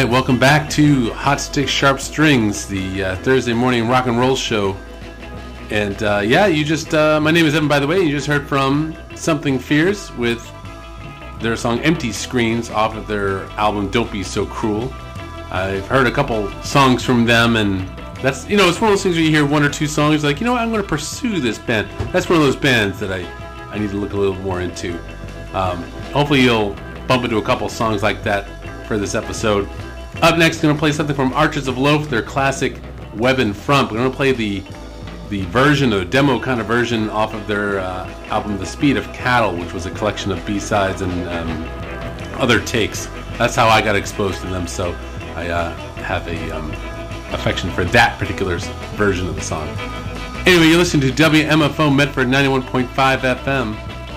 right, welcome back to Hot Stick Sharp Strings, the Thursday morning rock and roll show. And you just, my name is Evan, by the way. You just heard from Something Fierce with their song Empty Screens off of their album Don't Be So Cruel. I've heard a couple songs from them, and that's, it's one of those things where you hear one or two songs, like, I'm going to pursue this band. That's one of those bands that I need to look a little more into. Hopefully you'll bump into a couple songs like that for this episode. Up next, going to play something from Archers of Loaf, their classic Web and Frump. We're going to play the version, a demo kind of version off of their album The Speed of Cattle, which was a collection of B-sides and other takes. That's how I got exposed to them, so I have a affection for that particular version of the song. Anyway, you're listening to WMFO Medford 91.5 FM.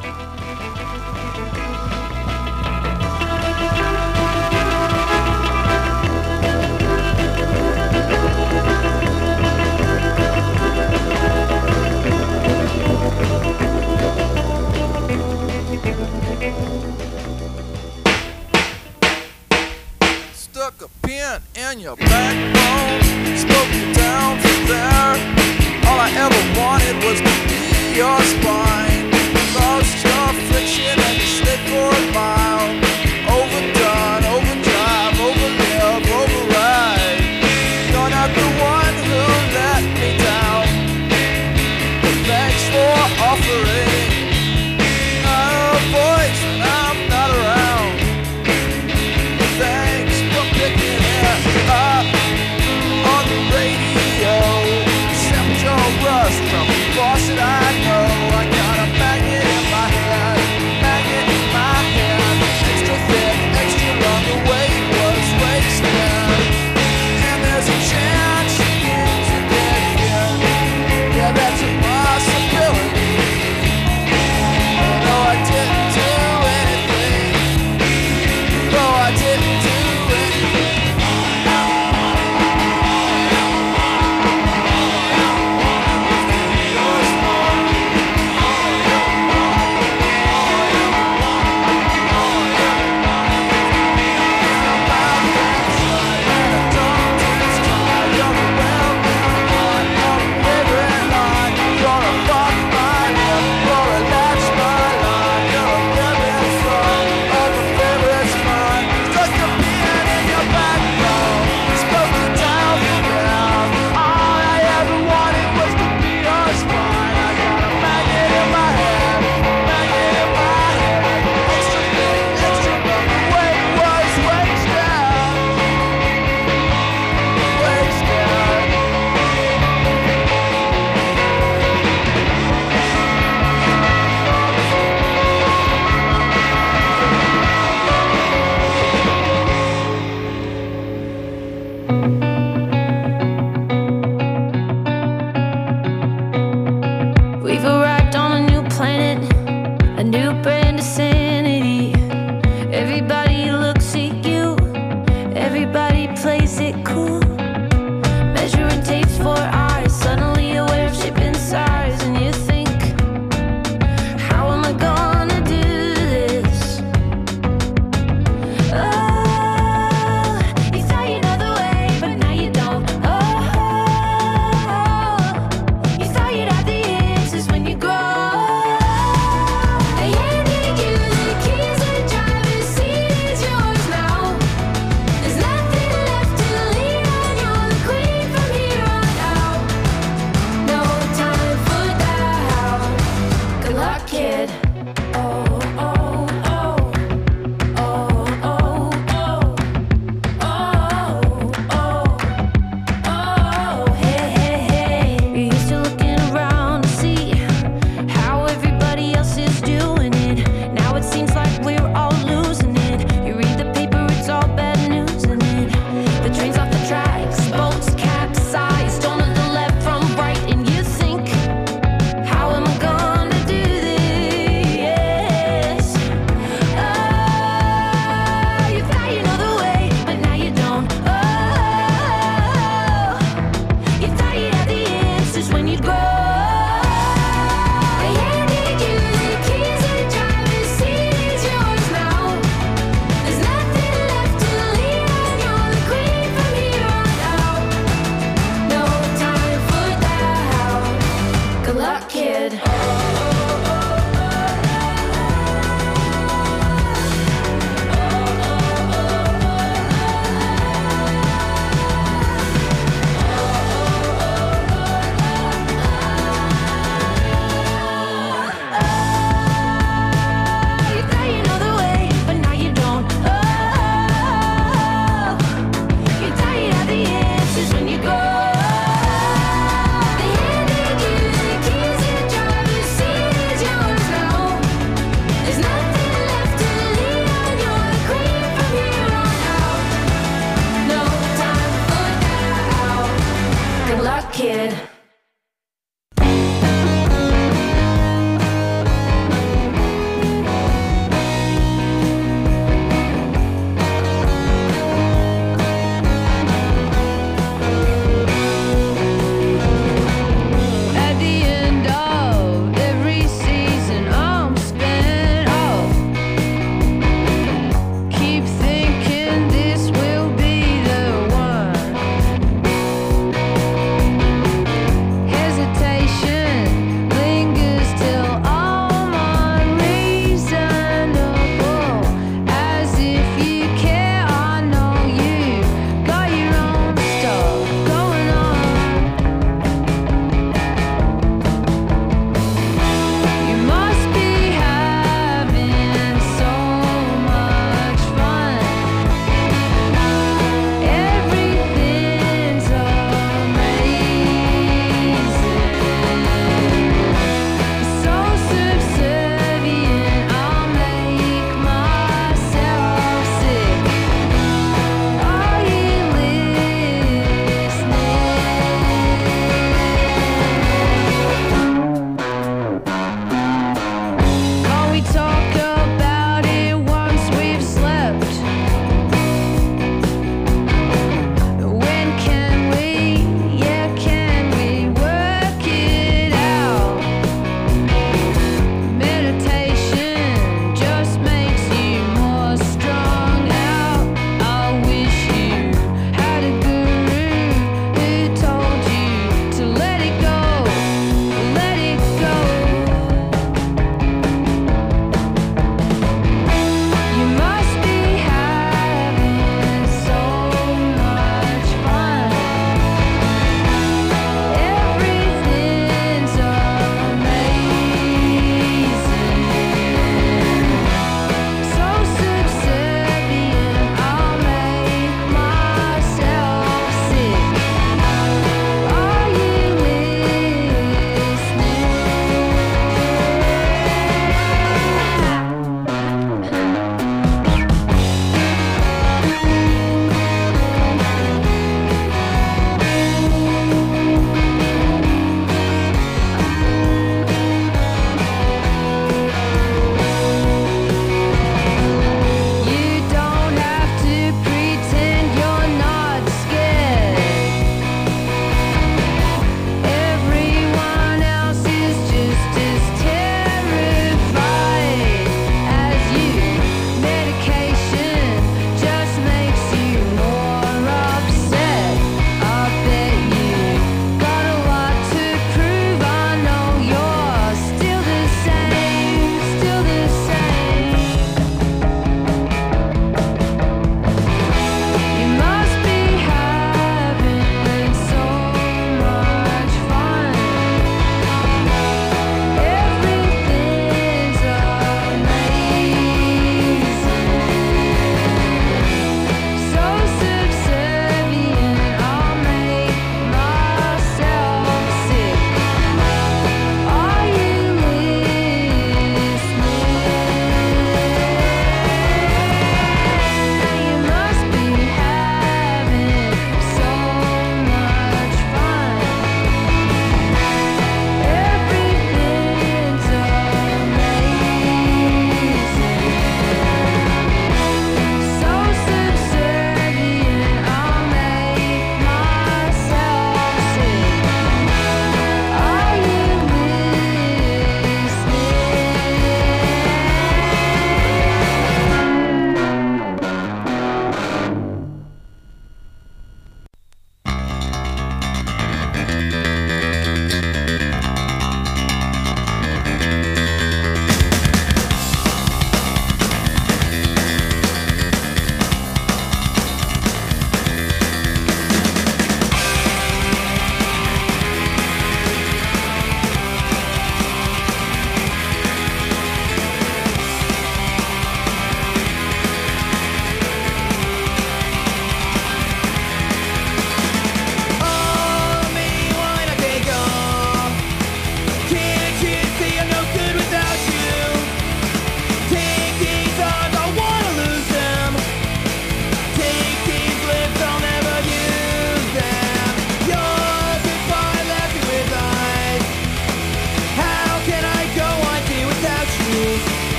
In your backbone, spoke you down from there. All I ever wanted was to be your spine. Lost your friction and you slid for a mile. Overdone, overdrive, overlive, override. You're not the one who let me down, but thanks for offering a voice when I'm not around. Thanks for picking up on the radio. Accept your rust from the faucet. I know I got a magnet in my head, magnet in my head. Extra thick, extra long, the weight was wasted. And there's a chance things are different. Yeah, that's a possibility. No, I didn't do anything. No, I didn't do anything. good. When you go, they handed you the keys and driver's seat.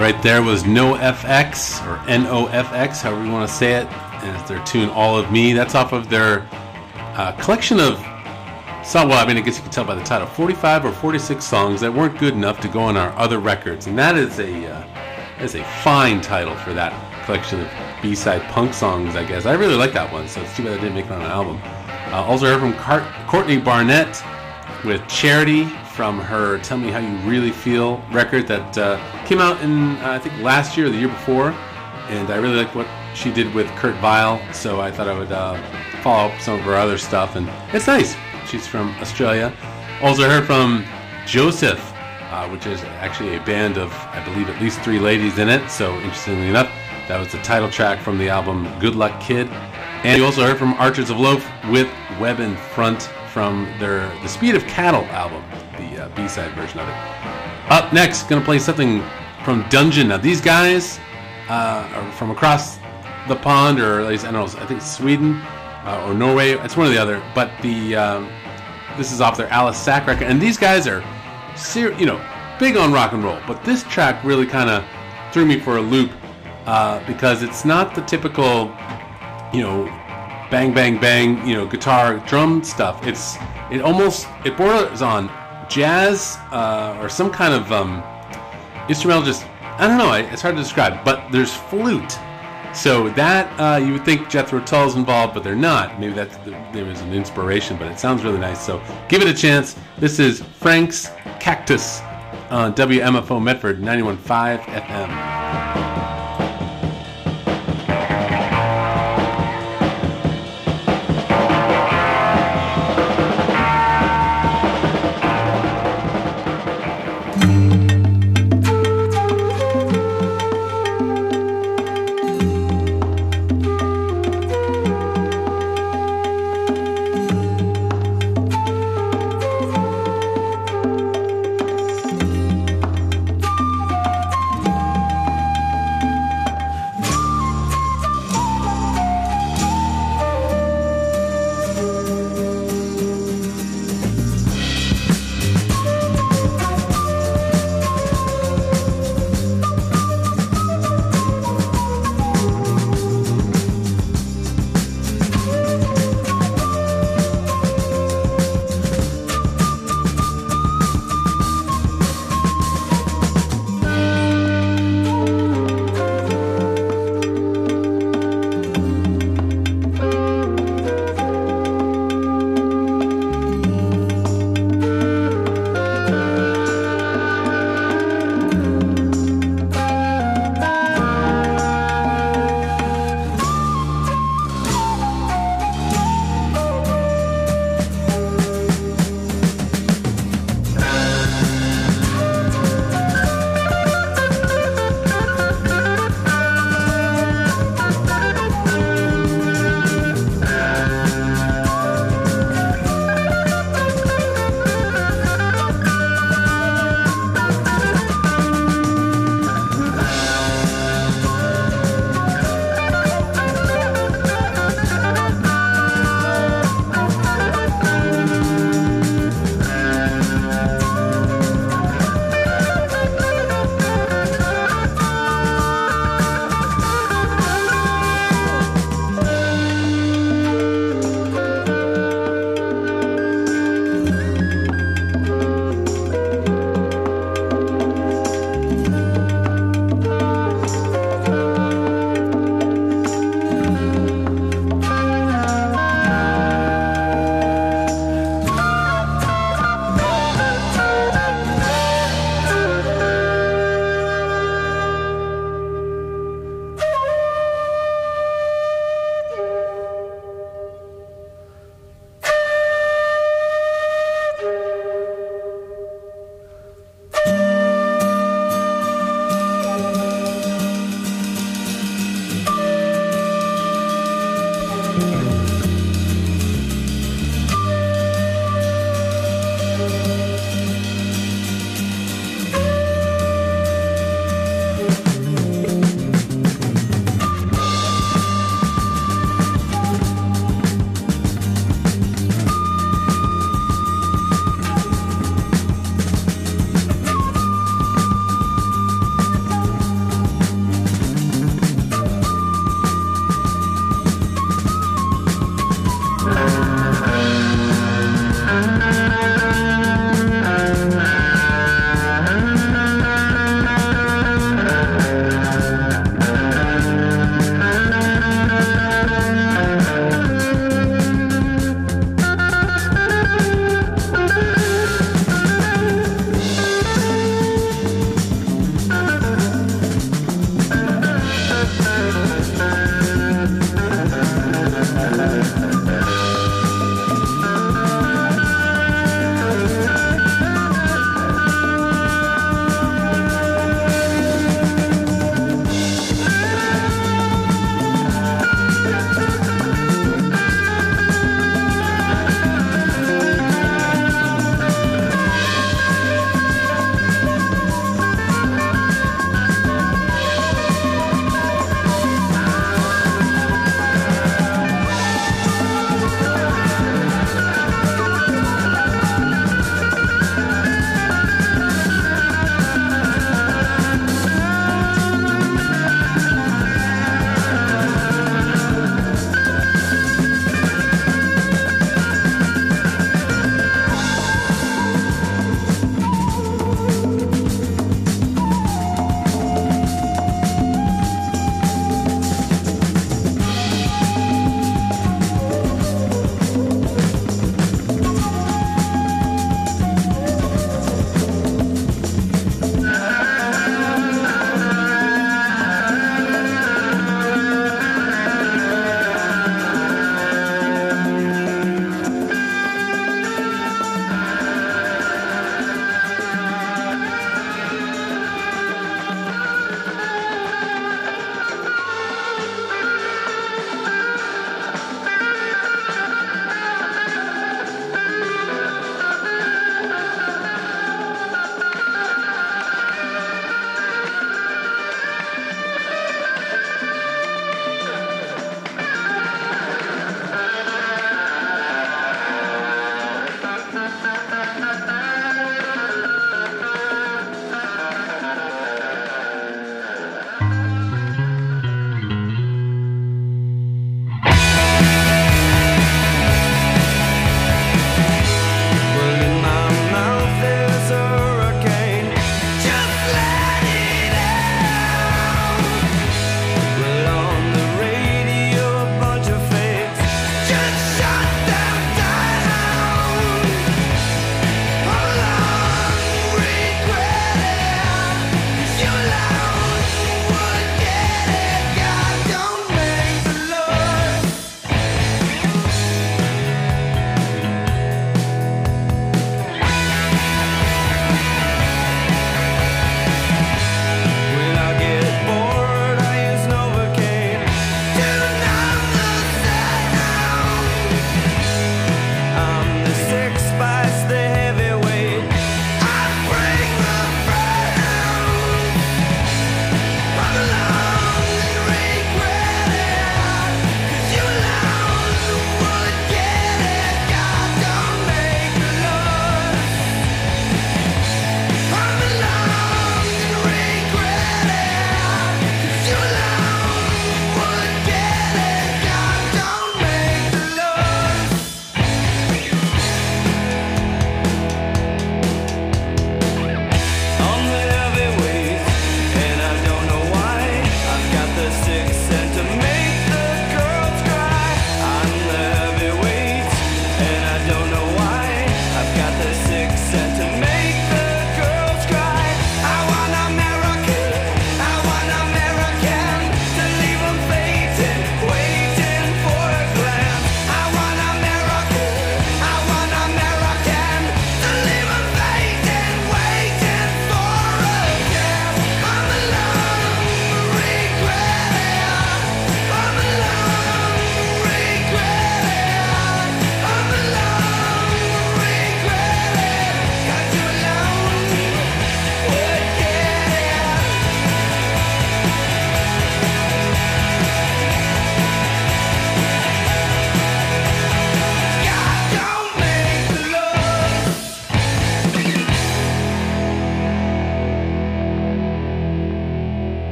right there was NoFX, or NoFX, however you want to say it, and it's their tune All of Me. That's off of their collection of, well, I mean, I guess you can tell by the title, 45 or 46 songs that weren't good enough to go on our other records. And that is a fine title for that collection of B-side punk songs, I guess. I really like that one, so it's too bad I didn't make it on an album. Also heard from Courtney Barnett with Charity from her Tell Me How You Really Feel record that came out in, I think, last year or the year before. And I really like what she did with Kurt Vile, so I thought I would follow up some of her other stuff. And it's nice. She's from Australia. Also heard from Joseph, which is actually a band of, I believe, at least 3 ladies in it. So interestingly enough, that was the title track from the album Good Luck Kid. And you also heard from Archers of Loaf with Web in Front from their The Speed of Cattle album, the B-side version of it. Up next, going to play something from Dungeon. Now these guys are from across the pond, or at least, I don't know, I think it's Sweden or Norway. It's one or the other. But this is off their Alice Sack record. And these guys are, big on rock and roll. But this track really kind of threw me for a loop because it's not the typical, bang, bang, bang, guitar, drum stuff. It borders on jazz or some kind of instrumental, just, I don't know, it's hard to describe, but there's flute. So that, you would think Jethro Tull's involved, but they're not. Maybe there was an inspiration, but it sounds really nice. So give it a chance. This is Frank's Cactus on WMFO Medford 91.5 FM.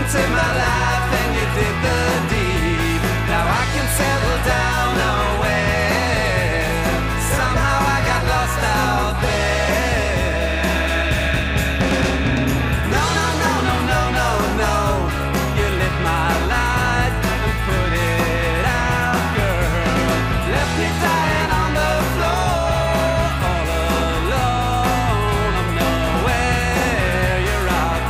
saved my life and you did the deed. Now I can settle down nowhere. Somehow I got lost out there. No, no, no, no, no, no, no. You lit my light and put it out, girl. Left me dying on the floor, all alone. I'm nowhere, you're out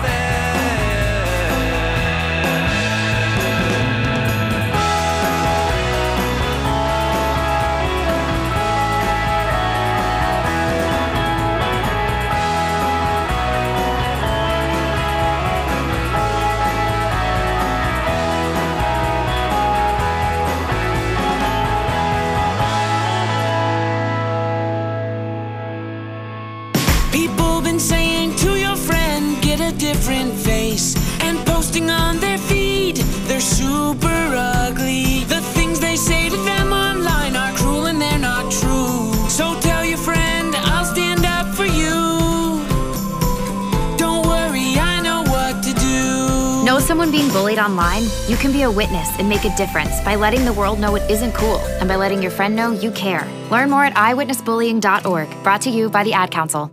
People been saying to your friend, get a different face, and posting on their feed, they're super ugly. The things they say to them online are cruel and they're not true. So tell your friend, I'll stand up for you. Don't worry, I know what to do. Know someone being bullied online? You can be a witness and make a difference by letting the world know it isn't cool and by letting your friend know you care. Learn more at eyewitnessbullying.org, brought to you by the Ad Council.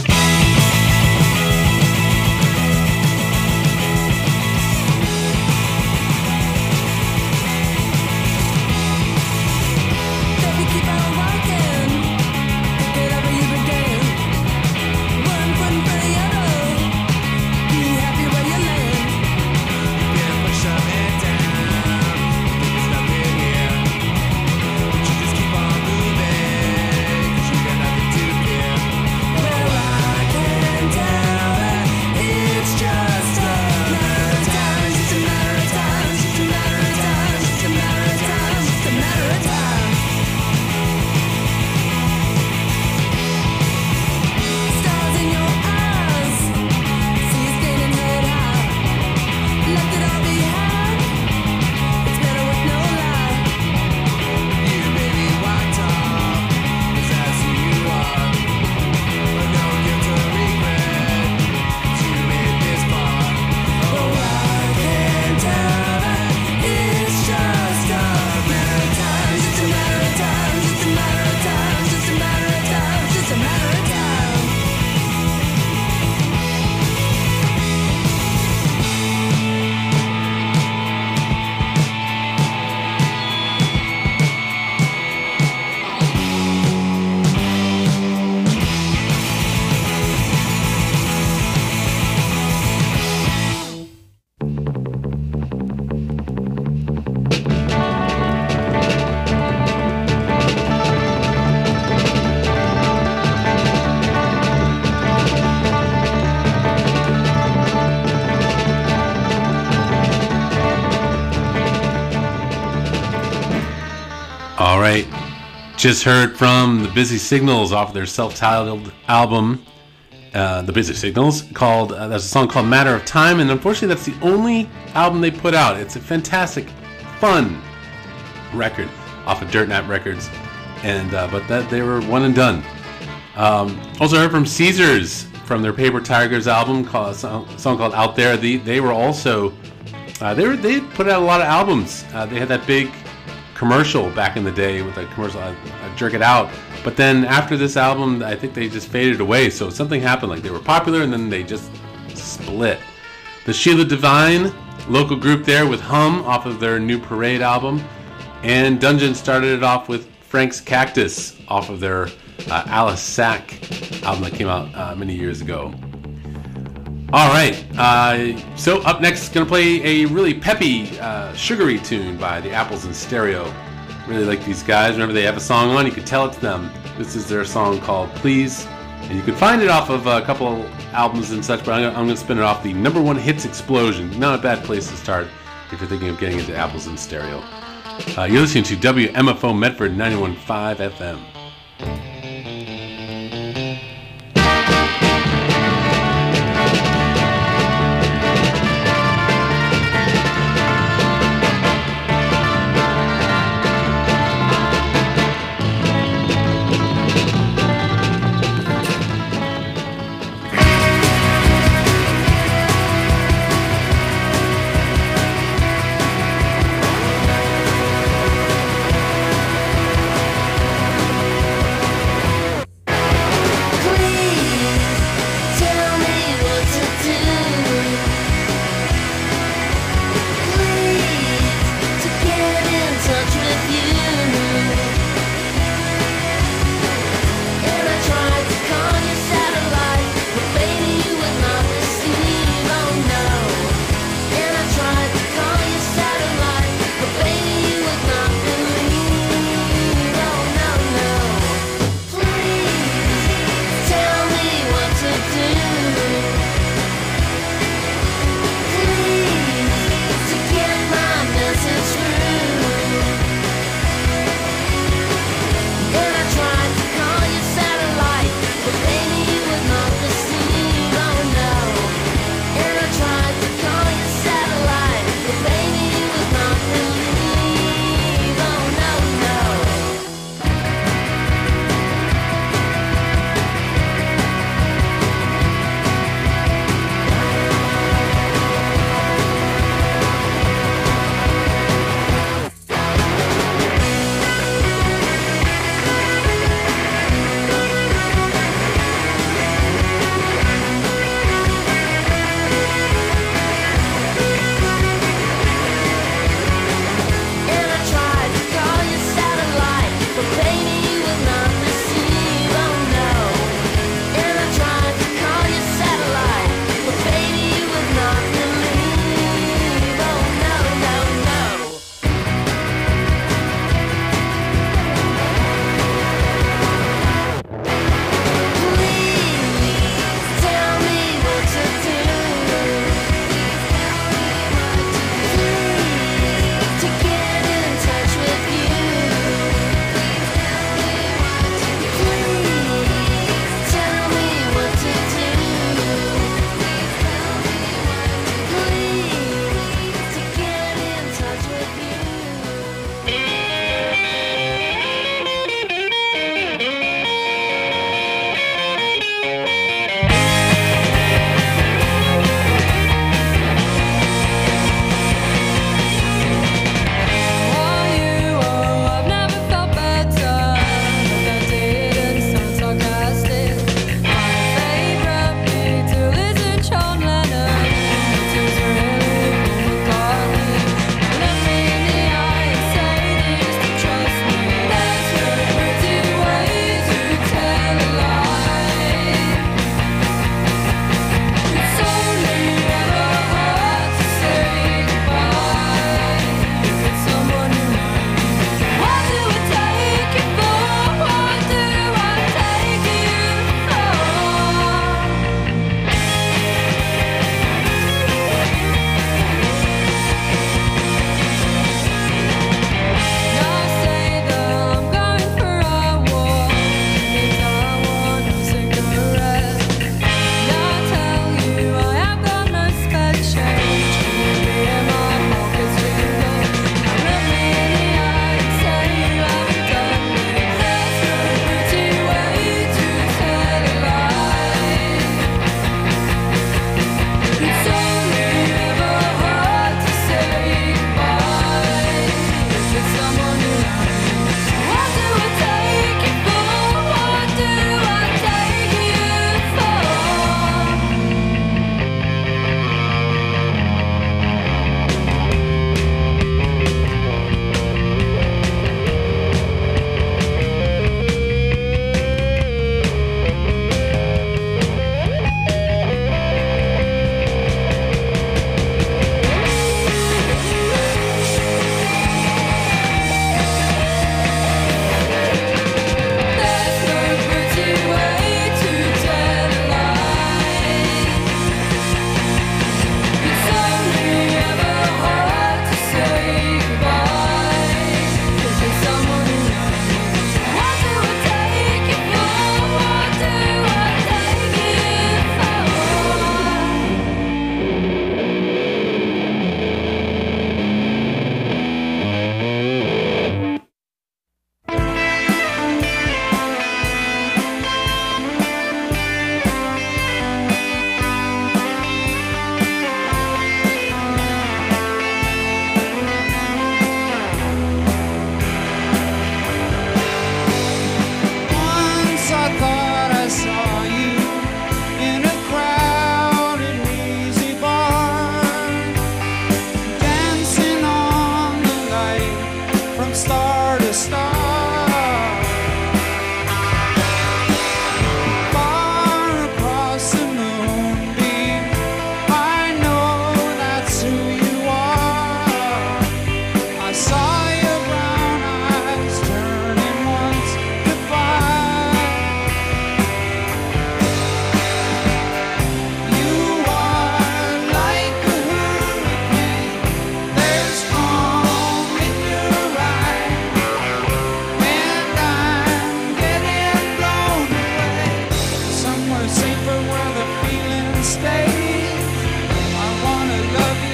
All right, just heard from the Busy Signals off their self-titled album, The Busy Signals, called there's a song called Matter of Time, and unfortunately that's the only album they put out. It's a fantastic, fun record off of Dirt Nap Records, and but that they were one and done. Also heard from Caesars from their Paper Tigers album, called a song called Out There. They were also they put out a lot of albums. They had that big commercial back in the day with a commercial, Jerk It Out. But then after this album, I think they just faded away. So something happened. Like they were popular and then they just split. The Sheila Divine, local group there with Hum off of their New Parade album. And Dungeon started it off with Frank's Cactus off of their Alice Sack album that came out many years ago. All right, so up next, going to play a really peppy, sugary tune by the Apples in Stereo. Really like these guys. Whenever they have a song on, you can tell it to them. This is their song called Please, and you can find it off of a couple albums and such, but I'm going to spin it off the #1 Hits Explosion. Not a bad place to start if you're thinking of getting into Apples in Stereo. You're listening to WMFO Medford 91.5 FM.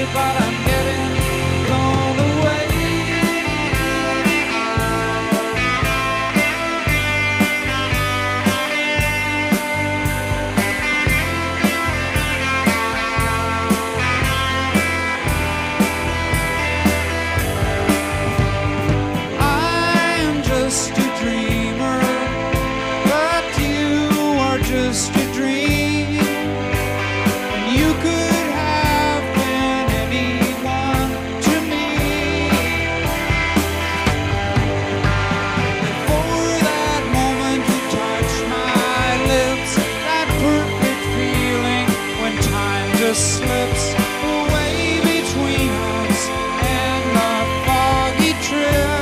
you, but I'm getting blown away. I'm just a dreamer, but you are just a dream. And you could have been anyone to me. Before that moment you touched my lips, that perfect feeling when time just slips away between us and the foggy trip.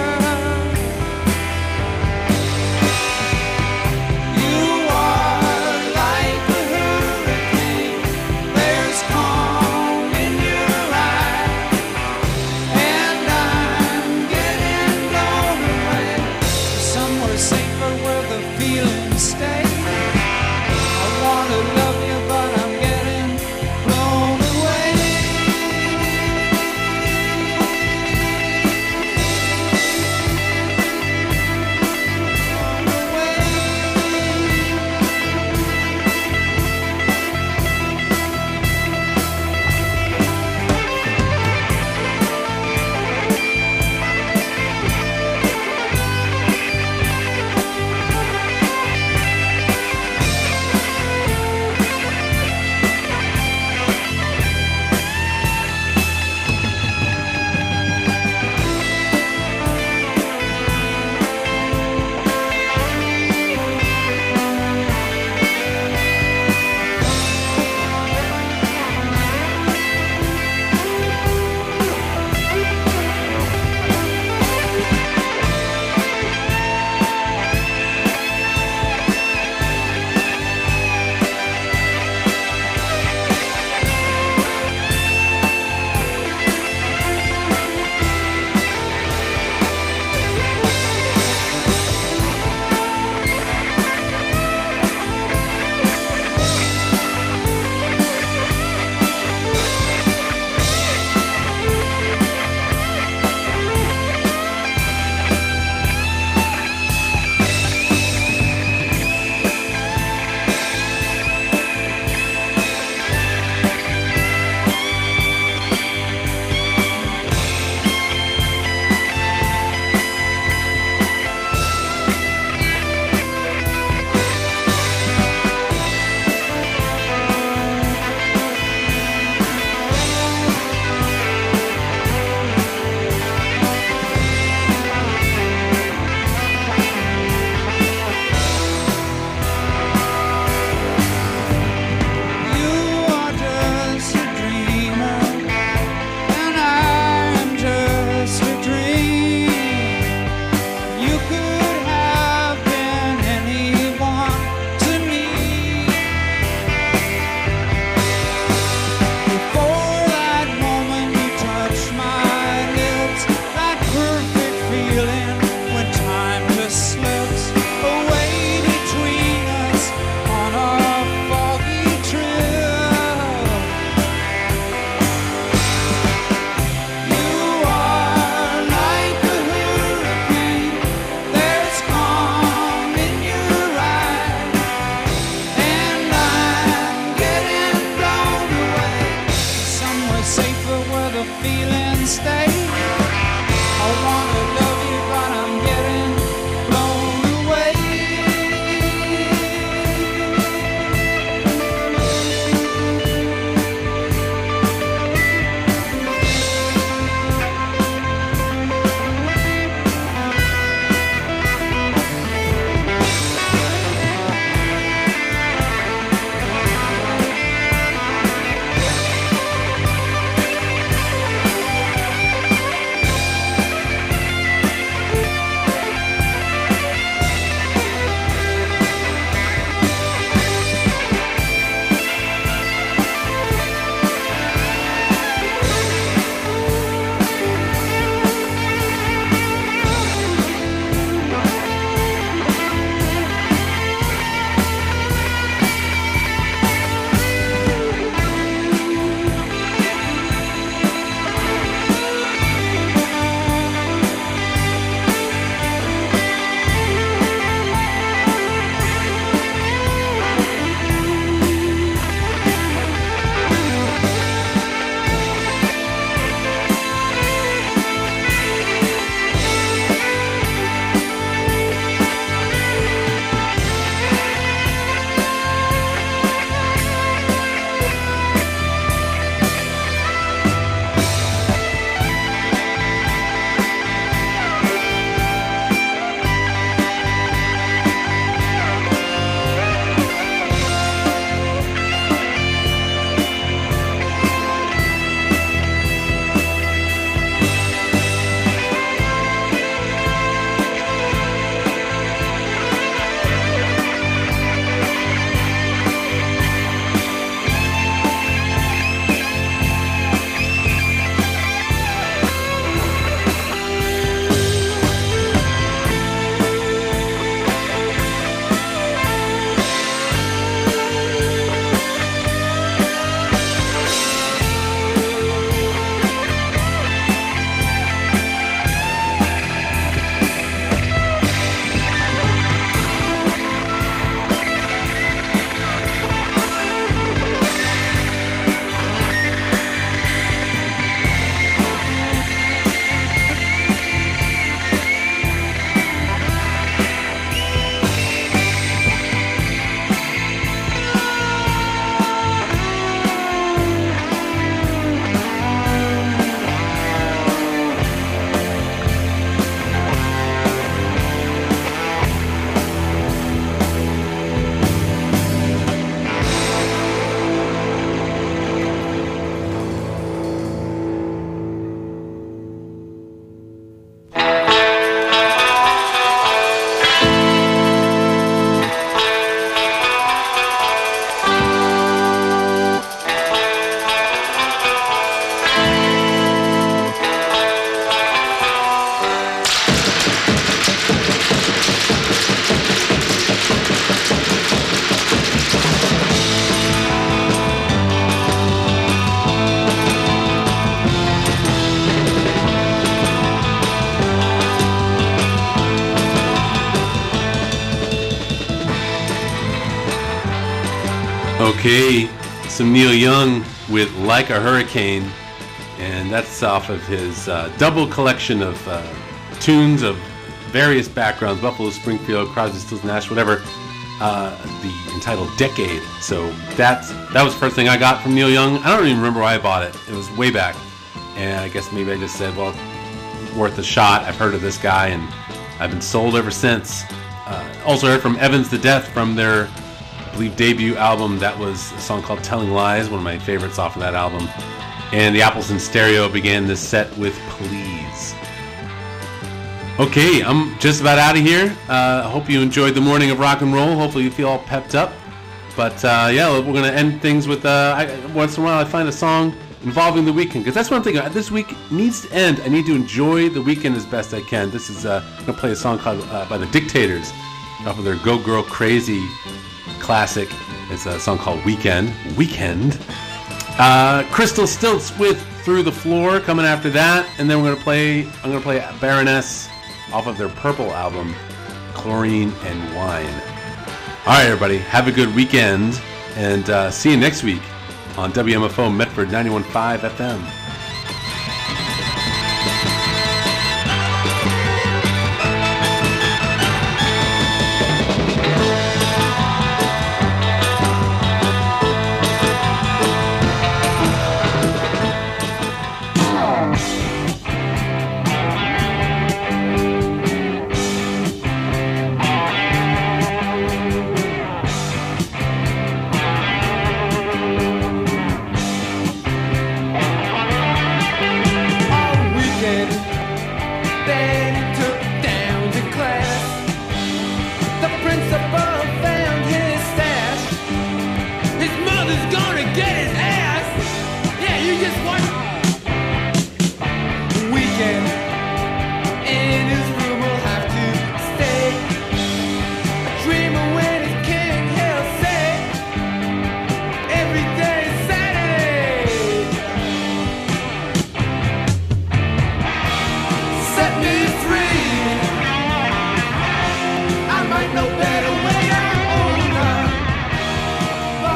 You are like a hurricane, there's calm in your eyes, and I'm getting blown away somewhere safer where the feelings stay. I wanna love you, but I'm getting blown away. Blown away. You are just a dreamer, and I'm just a dream. You could have been anyone to me. Before that moment you touched my lips, that perfect feeling when time just slips away between us on a foggy trip. You are like a hurricane, there's calm in your eyes, and I'm getting blown away somewhere safer where the feelings stay. I wanna love you, but I'm getting blown away. Okay, some Neil Young with Like a Hurricane, and that's off of his double collection of tunes of various backgrounds, Buffalo, Springfield, Crosby, Stills, Nash, whatever, the entitled Decade. So that was the first thing I got from Neil Young. I don't even remember why I bought it. It was way back, and I guess maybe I just said, well, worth a shot. I've heard of this guy, and I've been sold ever since. Also heard from Evans to Death from their, I believe, debut album. That was a song called Telling Lies, one of my favorites off of that album. And the Apples in Stereo began this set with Please. Okay, I'm just about out of here. I hope you enjoyed the morning of rock and roll. Hopefully you feel all pepped up. But yeah, we're going to end things with, once in a while I find a song involving the weekend. Because that's one thing, this week needs to end. I need to enjoy the weekend as best I can. This is, I'm going to play a song called by the Dictators off of their Go Girl Crazy classic. It's a song called Weekend. Crystal Stilts with Through the Floor coming after that, and then I'm gonna play Baroness off of their Purple album, Chlorine and Wine. All right, everybody, have a good weekend, and see you next week on WMFO Medford 91.5 FM.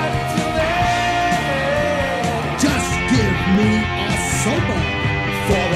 Me a sober for